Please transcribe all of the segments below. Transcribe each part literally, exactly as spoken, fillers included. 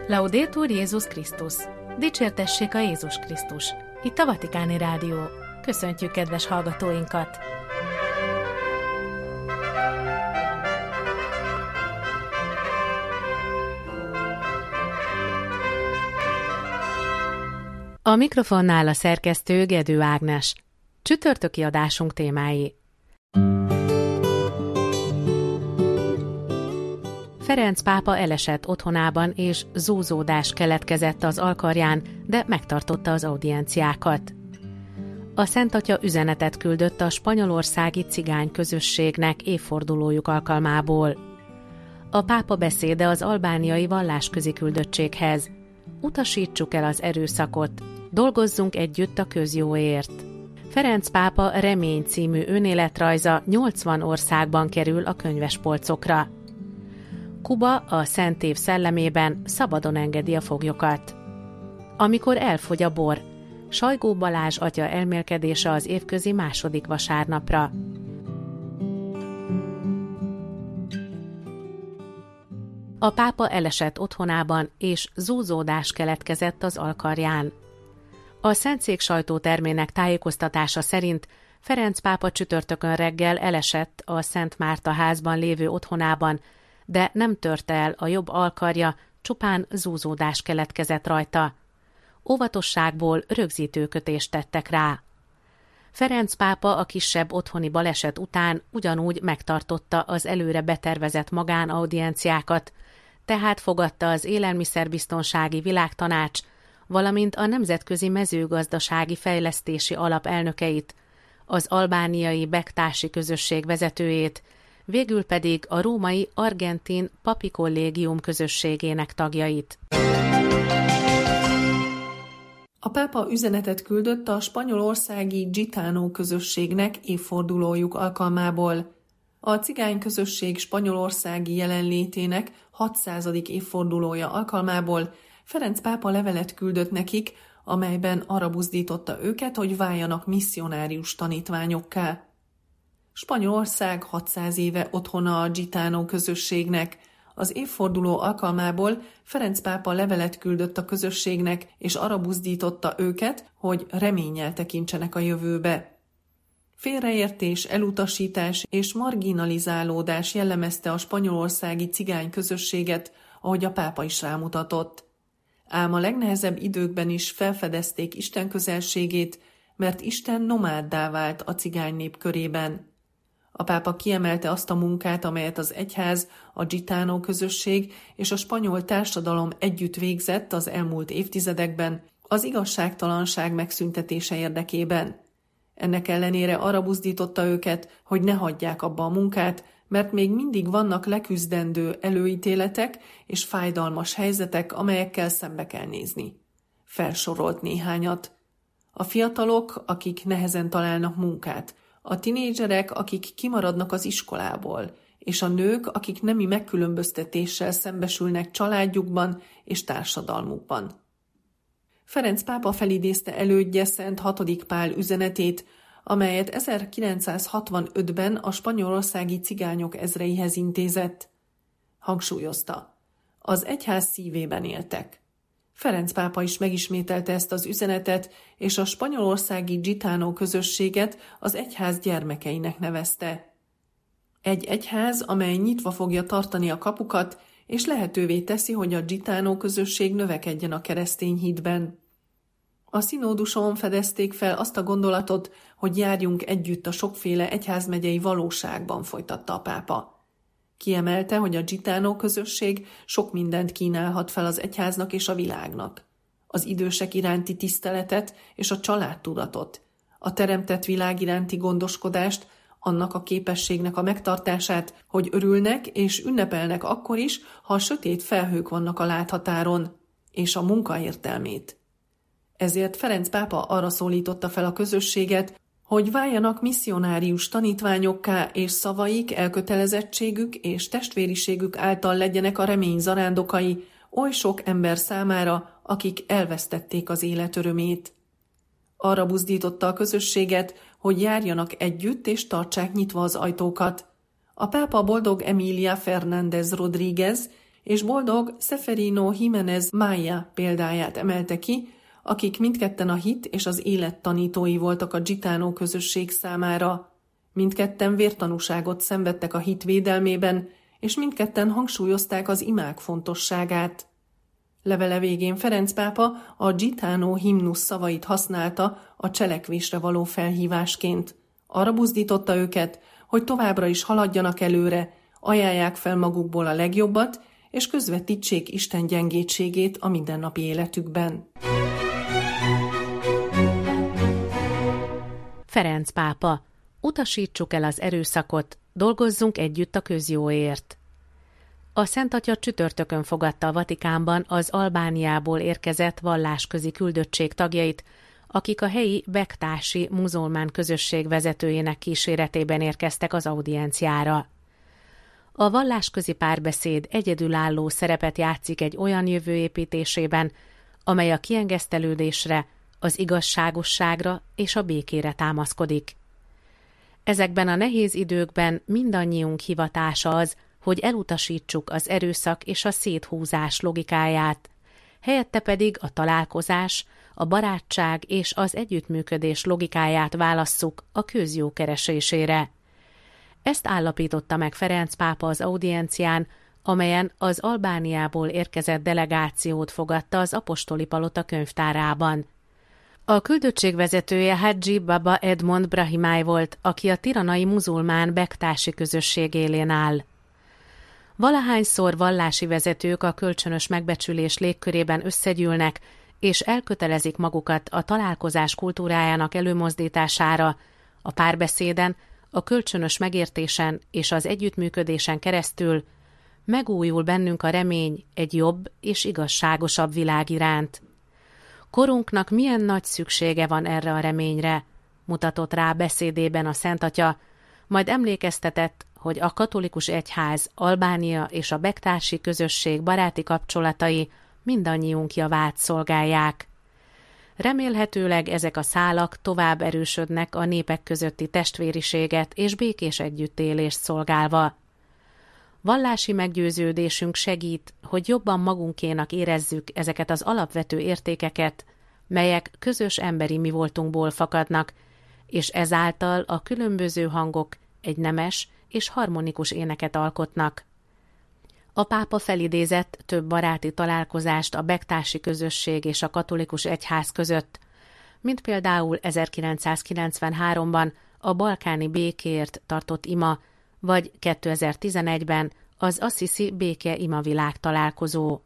Laudetur Jézus Krisztus! Dicsértessék a Jézus Krisztus! Itt a Vatikáni Rádió. Köszöntjük kedves hallgatóinkat! A mikrofonnál a szerkesztő Gedő Ágnes. Csütörtöki adásunk témái. Ferenc pápa elesett otthonában, és zúzódás keletkezett az alkarján, de megtartotta az audienciákat. A Szent Atya üzenetet küldött a spanyolországi cigány közösségnek évfordulójuk alkalmából. A pápa beszéde az albániai vallásközi küldöttséghez. Utasítsuk el az erőszakot, dolgozzunk együtt a közjóért. Ferenc pápa Remény című önéletrajza nyolcvan országban kerül a könyvespolcokra. Kuba a Szent Év szellemében szabadon engedi a foglyokat. Amikor elfogy a bor, Sajgó Balázs atya elmélkedése az évközi második vasárnapra. A pápa elesett otthonában, és zúzódás keletkezett az alkarján. A Szentszék sajtótermének tájékoztatása szerint Ferenc pápa csütörtökön reggel elesett a Szent Márta házban lévő otthonában, de nem törte el a jobb alkarja, csupán zúzódás keletkezett rajta. Óvatosságból rögzítőkötést tettek rá. Ferenc pápa a kisebb otthoni baleset után ugyanúgy megtartotta az előre betervezett magánaudienciákat, tehát fogadta az Élelmiszerbiztonsági Világtanács, valamint a Nemzetközi Mezőgazdasági Fejlesztési Alap elnökeit, az albániai bektási közösség vezetőjét, végül pedig a római argentin papi kollégium közösségének tagjait. A pápa üzenetet küldött a spanyolországi Gitano közösségnek évfordulójuk alkalmából. A cigány közösség spanyolországi jelenlétének hatszázadik évfordulója alkalmából Ferenc pápa levelet küldött nekik, amelyben arra buzdította őket, hogy váljanak misszionárius tanítványokká. Spanyolország hatszáz éve otthona a Gitano közösségnek. Az évforduló alkalmából Ferenc pápa levelet küldött a közösségnek, és arra buzdította őket, hogy reménnyel tekintsenek a jövőbe. Félreértés, elutasítás és marginalizálódás jellemezte a spanyolországi cigány közösséget, ahogy a pápa is rámutatott. Ám a legnehezebb időkben is felfedezték Isten közelségét, mert Isten nomáddá vált a cigány nép körében. A pápa kiemelte azt a munkát, amelyet az egyház, a Gitano közösség és a spanyol társadalom együtt végzett az elmúlt évtizedekben az igazságtalanság megszüntetése érdekében. Ennek ellenére arra buzdította őket, hogy ne hagyják abba a munkát, mert még mindig vannak leküzdendő előítéletek és fájdalmas helyzetek, amelyekkel szembe kell nézni. Felsorolt néhányat. A fiatalok, akik nehezen találnak munkát, a tinédzserek, akik kimaradnak az iskolából, és a nők, akik nemi megkülönböztetéssel szembesülnek családjukban és társadalmukban. Ferenc pápa felidézte elődje Szent hatodik Pál üzenetét, amelyet ezerkilencszázhatvanötben a spanyolországi cigányok ezreihez intézett. Hangsúlyozta, az egyház szívében éltek. Ferenc pápa is megismételte ezt az üzenetet, és a spanyolországi Gitano közösséget az egyház gyermekeinek nevezte. Egy egyház, amely nyitva fogja tartani a kapukat, és lehetővé teszi, hogy a Gitano közösség növekedjen a keresztény hitben. A színóduson fedezték fel azt a gondolatot, hogy járjunk együtt a sokféle egyházmegyei valóságban, folytatta a pápa. Kiemelte, hogy a Gitano közösség sok mindent kínálhat fel az egyháznak és a világnak. Az idősek iránti tiszteletet és a családtudatot, a teremtett világ iránti gondoskodást, annak a képességnek a megtartását, hogy örülnek és ünnepelnek akkor is, ha a sötét felhők vannak a láthatáron, és a munka értelmét. Ezért Ferenc pápa arra szólította fel a közösséget, hogy váljanak misszionárius tanítványokká, és szavaik, elkötelezettségük és testvériségük által legyenek a remény zarándokai oly sok ember számára, akik elvesztették az élet örömét. Arra buzdította a közösséget, hogy járjanak együtt és tartsák nyitva az ajtókat. A pápa boldog Emília Fernández Rodríguez és boldog Seferino Jiménez Maya példáját emelte ki, akik mindketten a hit és az élet tanítói voltak a gitánó közösség számára. Mindketten vértanúságot szenvedtek a hit védelmében, és mindketten hangsúlyozták az imák fontosságát. Levele végén Ferenc pápa a gitánó himnusz szavait használta a cselekvésre való felhívásként. Arra buzdította őket, hogy továbbra is haladjanak előre, ajánlják fel magukból a legjobbat, és közvetítsék Isten gyengétségét a mindennapi életükben. Ferenc pápa: utasítsuk el az erőszakot, dolgozzunk együtt a közjóért. A Szent Atya csütörtökön fogadta a Vatikánban az Albániából érkezett vallásközi küldöttség tagjait, akik a helyi bektási muzulmán közösség vezetőjének kíséretében érkeztek az audienciára. A vallásközi párbeszéd egyedülálló szerepet játszik egy olyan jövő építésében, amely a kiengesztelődésre, az igazságosságra és a békére támaszkodik. Ezekben a nehéz időkben mindannyiunk hivatása az, hogy elutasítsuk az erőszak és a széthúzás logikáját, helyette pedig a találkozás, a barátság és az együttműködés logikáját válasszuk a közjó keresésére. Ezt állapította meg Ferenc pápa az audiencián, amelyen az Albániából érkezett delegációt fogadta az apostoli palota könyvtárában. A küldöttség vezetője Hadzsi Baba Edmond Brahimaj volt, aki a tiranai muzulmán bektási közösség élén áll. Valahányszor vallási vezetők a kölcsönös megbecsülés légkörében összegyűlnek, és elkötelezik magukat a találkozás kultúrájának előmozdítására, a párbeszéden, a kölcsönös megértésen és az együttműködésen keresztül, megújul bennünk a remény egy jobb és igazságosabb világ iránt. Korunknak milyen nagy szüksége van erre a reményre, mutatott rá beszédében a Szent Atya, majd emlékeztetett, hogy a katolikus egyház, Albánia és a bektási közösség baráti kapcsolatai mindannyiunk javát szolgálják. Remélhetőleg ezek a szálak tovább erősödnek a népek közötti testvériséget és békés együttélést szolgálva. Vallási meggyőződésünk segít, hogy jobban magunkénak érezzük ezeket az alapvető értékeket, melyek közös emberi mivoltunkból fakadnak, és ezáltal a különböző hangok egy nemes és harmonikus éneket alkotnak. A pápa felidézett több baráti találkozást a bektási közösség és a katolikus egyház között, mint például ezerkilencszázkilencvenháromban a balkáni békéért tartott ima, vagy kétezer-tizenegyben az Assisi béke imavilág találkozó.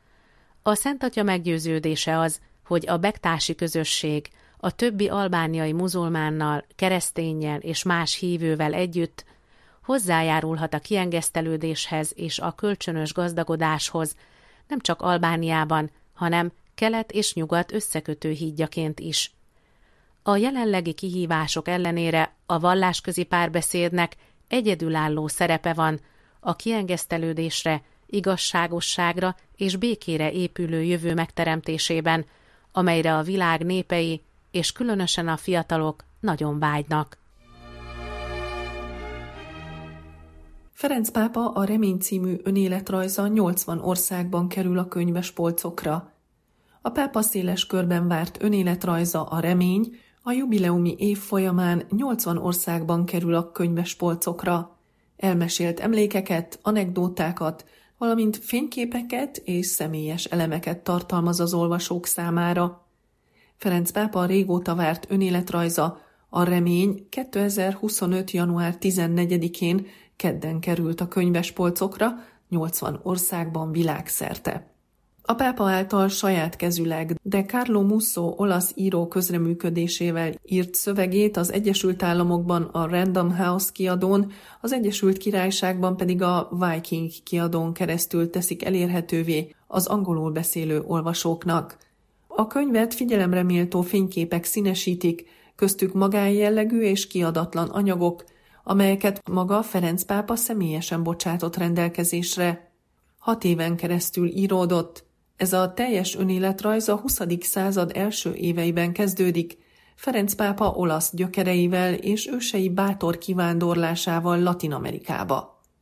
A Szent Atya meggyőződése az, hogy a bektási közösség a többi albániai muzulmánnal, kereszténnyel és más hívővel együtt hozzájárulhat a kiengesztelődéshez és a kölcsönös gazdagodáshoz, nem csak Albániában, hanem kelet és nyugat összekötő hídjaként is. A jelenlegi kihívások ellenére a vallásközi párbeszédnek egyedülálló szerepe van a kiengesztelődésre, igazságosságra és békére épülő jövő megteremtésében, amelyre a világ népei és különösen a fiatalok nagyon vágynak. Ferenc pápa a Remény című önéletrajza nyolcvan országban kerül a könyvespolcokra. A pápa széles körben várt önéletrajza, a Remény, a jubileumi év folyamán nyolcvan országban kerül a könyvespolcokra. Elmesélt emlékeket, anekdótákat, valamint fényképeket és személyes elemeket tartalmaz az olvasók számára. Ferenc pápa régóta várt önéletrajza, a Remény kétezer-huszonöt. január tizennegyedikén kedden került a könyvespolcokra, nyolcvan országban világszerte. A pápa által saját kezüleg, de Carlo Musso olasz író közreműködésével írt szövegét az Egyesült Államokban a Random House kiadón, az Egyesült Királyságban pedig a Viking kiadón keresztül teszik elérhetővé az angolul beszélő olvasóknak. A könyvet figyelemre méltó fényképek színesítik, köztük magánjellegű és kiadatlan anyagok, amelyeket maga Ferenc pápa személyesen bocsátott rendelkezésre. Hat éven keresztül íródott. Ez a teljes önéletrajz a huszadik század első éveiben kezdődik, Ferenc pápa olasz gyökereivel és ősei bátor kivándorlásával Latin-Amerikába.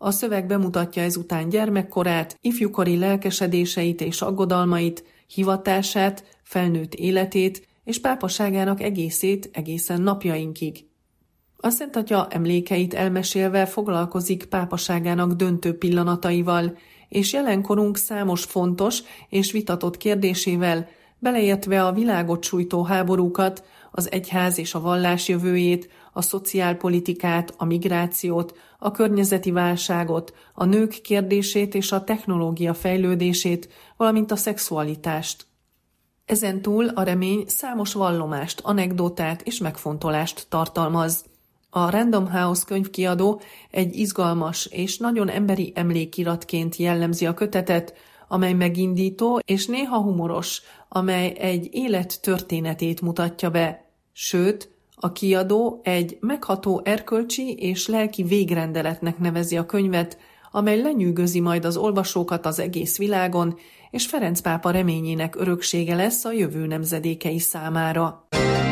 A szöveg bemutatja ezután gyermekkorát, ifjúkori lelkesedéseit és aggodalmait, hivatását, felnőtt életét és pápaságának egészét egészen napjainkig. A Szent Atya emlékeit elmesélve foglalkozik pápaságának döntő pillanataival, és jelenkorunk számos fontos és vitatott kérdésével, beleértve a világot sújtó háborúkat, az egyház és a vallás jövőjét, a szociálpolitikát, a migrációt, a környezeti válságot, a nők kérdését és a technológia fejlődését, valamint a szexualitást. Ezen túl a remény számos vallomást, anekdotát és megfontolást tartalmaz. A Random House könyvkiadó egy izgalmas és nagyon emberi emlékiratként jellemzi a kötetet, amely megindító és néha humoros, amely egy élet történetét mutatja be. Sőt, a kiadó egy megható erkölcsi és lelki végrendeletnek nevezi a könyvet, amely lenyűgözi majd az olvasókat az egész világon, és Ferenc pápa reményének öröksége lesz a jövő nemzedékei számára.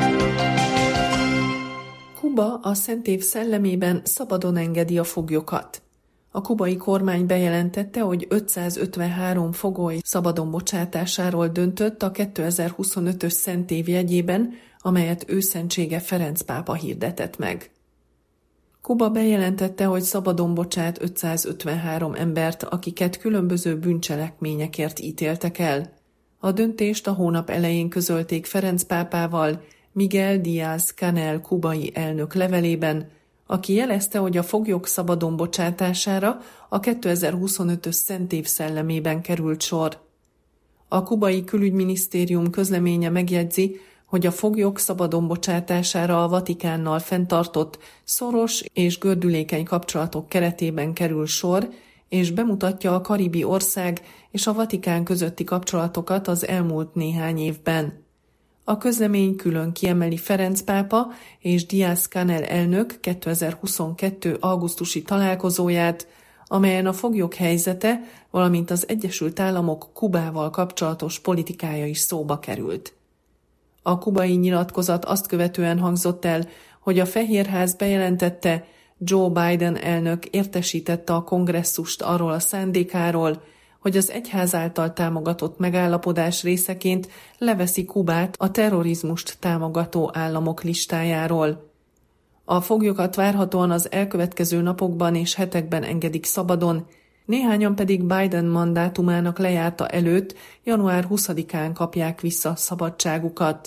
Kuba a Szent Év szellemében szabadon engedi a foglyokat. A kubai kormány bejelentette, hogy ötszázötvenhárom fogoly szabadon bocsátásáról döntött a kétezer-huszonötös Szent Év jegyében, amelyet őszentsége Ferenc pápa hirdetett meg. Kuba bejelentette, hogy szabadon bocsát ötszázötvenhárom embert, akiket különböző bűncselekményekért ítéltek el. A döntést a hónap elején közölték Ferenc pápával, Miguel Díaz-Canel kubai elnök levelében, aki jelezte, hogy a foglyok szabadon bocsátására a kétezer-huszonötös Szent Év szellemében került sor. A kubai külügyminisztérium közleménye megjegyzi, hogy a foglyok szabadon bocsátására a Vatikánnal fenntartott szoros és gördülékeny kapcsolatok keretében kerül sor, és bemutatja a karibi ország és a Vatikán közötti kapcsolatokat az elmúlt néhány évben. A közlemény külön kiemeli Ferenc pápa és Díaz-Canel elnök kétezer-huszonkettő augusztusi találkozóját, amelyen a foglyok helyzete, valamint az Egyesült Államok Kubával kapcsolatos politikája is szóba került. A kubai nyilatkozat azt követően hangzott el, hogy a Fehérház bejelentette, Joe Biden elnök értesítette a kongresszust arról a szándékáról, hogy az egyház által támogatott megállapodás részeként leveszi Kubát a terrorizmust támogató államok listájáról. A foglyokat várhatóan az elkövetkező napokban és hetekben engedik szabadon, néhányan pedig Biden mandátumának lejárta előtt január huszadikán kapják vissza szabadságukat.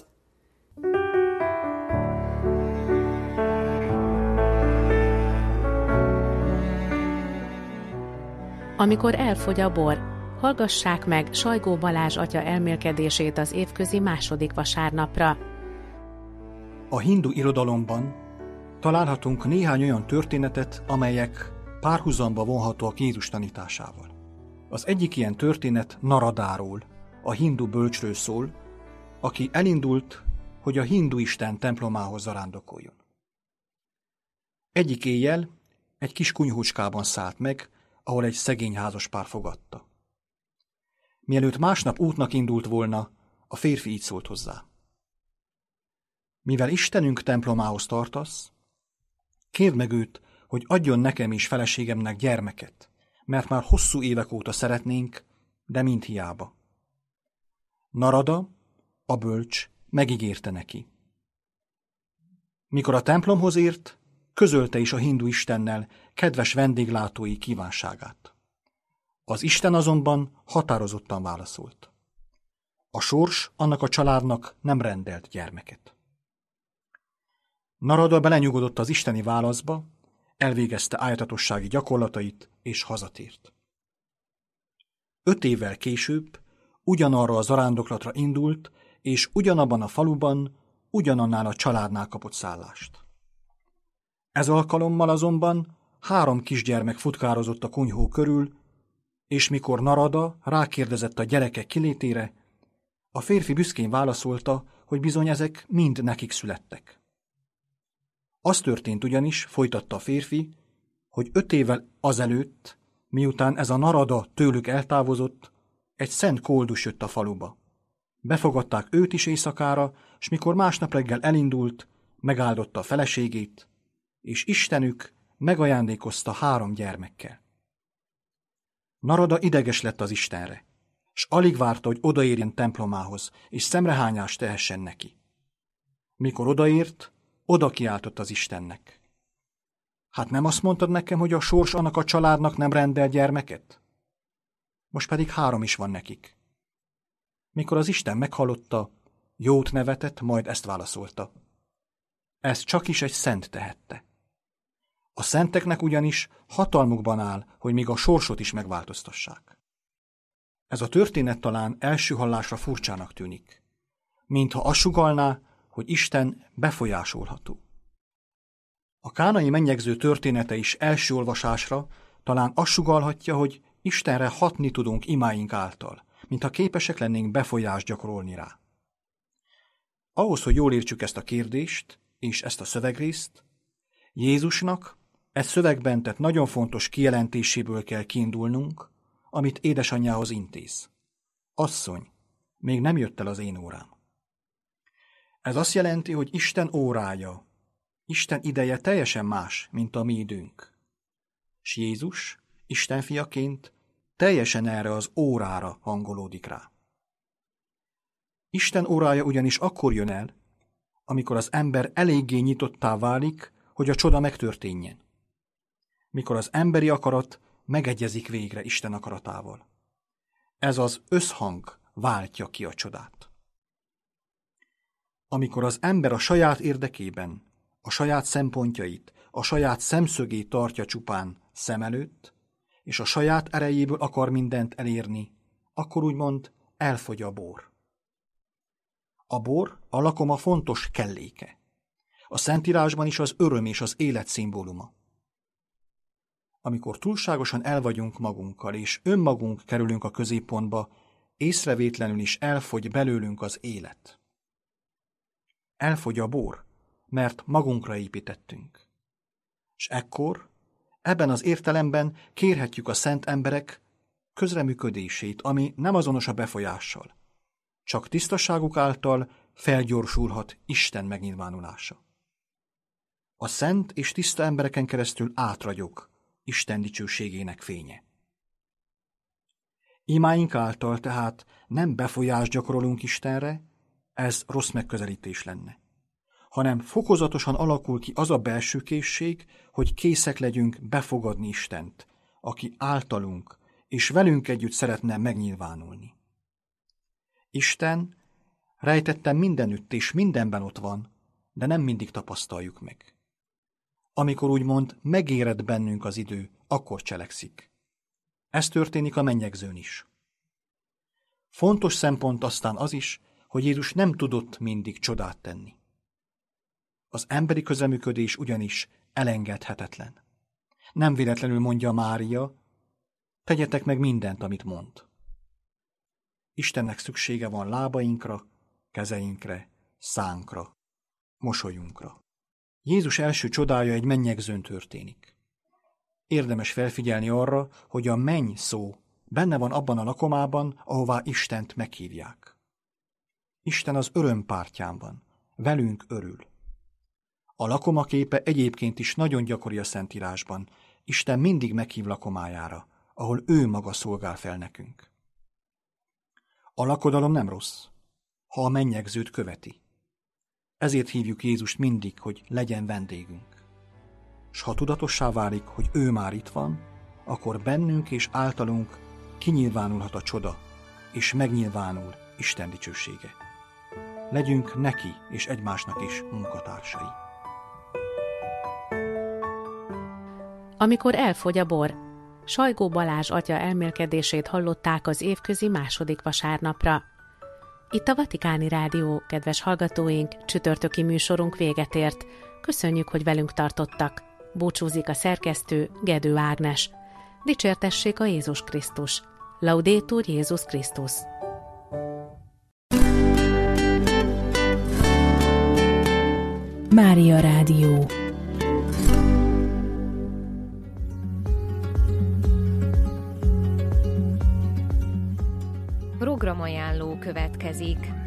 Amikor elfogy a bor, hallgassák meg Sajgó Balázs atya elmélkedését az évközi második vasárnapra. A hindu irodalomban találhatunk néhány olyan történetet, amelyek párhuzamba vonhatóak Jézus tanításával. Az egyik ilyen történet Naradáról, a hindu bölcsről szól, aki elindult, hogy a hindu isten templomához zarándokoljon. Egyik éjjel egy kis kunyhócskában szállt meg, ahol egy szegény házaspár fogadta. Mielőtt másnap útnak indult volna, a férfi így szólt hozzá. Mivel Istenünk templomához tartasz, kérd meg őt, hogy adjon nekem és feleségemnek gyermeket, mert már hosszú évek óta szeretnénk, de mind hiába. Narada, a bölcs, megígérte neki. Mikor a templomhoz ért, közölte is a hindu istennel kedves vendéglátói kívánságát. Az Isten azonban határozottan válaszolt. A sors annak a családnak nem rendelt gyermeket. Narada belenyugodott az isteni válaszba, elvégezte ájtatossági gyakorlatait és hazatért. Öt évvel később ugyanarra a zarándoklatra indult, és ugyanabban a faluban, ugyanannál a családnál kapott szállást. Ez alkalommal azonban három kisgyermek futkározott a kunyhó körül, és mikor Narada rákérdezett a gyerekek kilétére, a férfi büszkén válaszolta, hogy bizony ezek mind nekik születtek. Az történt ugyanis, folytatta a férfi, hogy öt évvel azelőtt, miután ez a Narada tőlük eltávozott, egy szent koldus jött a faluba. Befogadták őt is éjszakára, s mikor másnap reggel elindult, megáldotta a feleségét, és Istenük megajándékozta három gyermekkel. Narada ideges lett az Istenre, s alig várta, hogy odaérjen templomához, és szemrehányást tehessen neki. Mikor odaért, oda kiáltott az Istennek. Hát nem azt mondtad nekem, hogy a sors annak a családnak nem rendel gyermeket? Most pedig három is van nekik. Mikor az Isten meghallotta, jót nevetett, majd ezt válaszolta. Ez csak is egy szent tehette. A szenteknek ugyanis hatalmukban áll, hogy még a sorsot is megváltoztassák. Ez a történet talán első hallásra furcsának tűnik, mintha azt sugallná, hogy Isten befolyásolható. A kánai mennyegző története is első olvasásra talán azt sugallhatja, hogy Istenre hatni tudunk imáink által, mintha képesek lennénk befolyást gyakorolni rá. Ahhoz, hogy jól értsük ezt a kérdést és ezt a szövegrészt, Jézusnak e szövegben tett nagyon fontos kijelentéséből kell kiindulnunk, amit édesanyjához intéz. Asszony, még nem jött el az én órám. Ez azt jelenti, hogy Isten órája, Isten ideje teljesen más, mint a mi időnk. S Jézus, Isten fiaként teljesen erre az órára hangolódik rá. Isten órája ugyanis akkor jön el, amikor az ember eléggé nyitottá válik, hogy a csoda megtörténjen. Mikor az emberi akarat megegyezik végre Isten akaratával. Ez az összhang váltja ki a csodát. Amikor az ember a saját érdekében, a saját szempontjait, a saját szemszögét tartja csupán szem előtt, és a saját erejéből akar mindent elérni, akkor úgymond elfogy a bor. A bor a lakoma fontos kelléke. A Szentírásban is az öröm és az élet szimbóluma. Amikor túlságosan el vagyunk magunkkal, és önmagunk kerülünk a középpontba, észrevétlenül is elfogy belőlünk az élet. Elfogy a bor, mert magunkra építettünk. És ekkor, ebben az értelemben kérhetjük a szent emberek közreműködését, ami nem azonos a befolyással. Csak tisztaságuk által felgyorsulhat Isten megnyilvánulása. A szent és tiszta embereken keresztül átragyog Isten dicsőségének fénye. Imáink által tehát nem befolyást gyakorolunk Istenre, ez rossz megközelítés lenne, hanem fokozatosan alakul ki az a belső készség, hogy készek legyünk befogadni Istent, aki általunk és velünk együtt szeretne megnyilvánulni. Isten rejtetten mindenütt és mindenben ott van, de nem mindig tapasztaljuk meg. Amikor úgymond megérett bennünk az idő, akkor cselekszik. Ez történik a mennyegzőn is. Fontos szempont aztán az is, hogy Jézus nem tudott mindig csodát tenni. Az emberi közreműködés ugyanis elengedhetetlen. Nem véletlenül mondja Mária, tegyetek meg mindent, amit mond. Istennek szüksége van lábainkra, kezeinkre, szánkra, mosolyunkra. Jézus első csodája egy mennyegzőn történik. Érdemes felfigyelni arra, hogy a menny szó benne van abban a lakomában, ahová Istent meghívják. Isten az öröm pártján van, velünk örül. A lakoma képe egyébként is nagyon gyakori a Szentírásban. Isten mindig meghív lakomájára, ahol ő maga szolgál fel nekünk. A lakodalom nem rossz, ha a mennyegzőt követi. Ezért hívjuk Jézust mindig, hogy legyen vendégünk. S ha tudatossá válik, hogy ő már itt van, akkor bennünk és általunk kinyilvánulhat a csoda, és megnyilvánul Isten dicsősége. Legyünk neki és egymásnak is munkatársai. Amikor elfogy a bor, Sajgó Balázs atya elmélkedését hallották az évközi második vasárnapra. Itt a Vatikáni Rádió, kedves hallgatóink, csütörtöki műsorunk véget ért. Köszönjük, hogy velünk tartottak. Búcsúzik a szerkesztő, Gedő Ágnes. Dicsértessék a Jézus Krisztus. Laudétur Jézus Krisztus. Mária Rádió. Programajánló következik.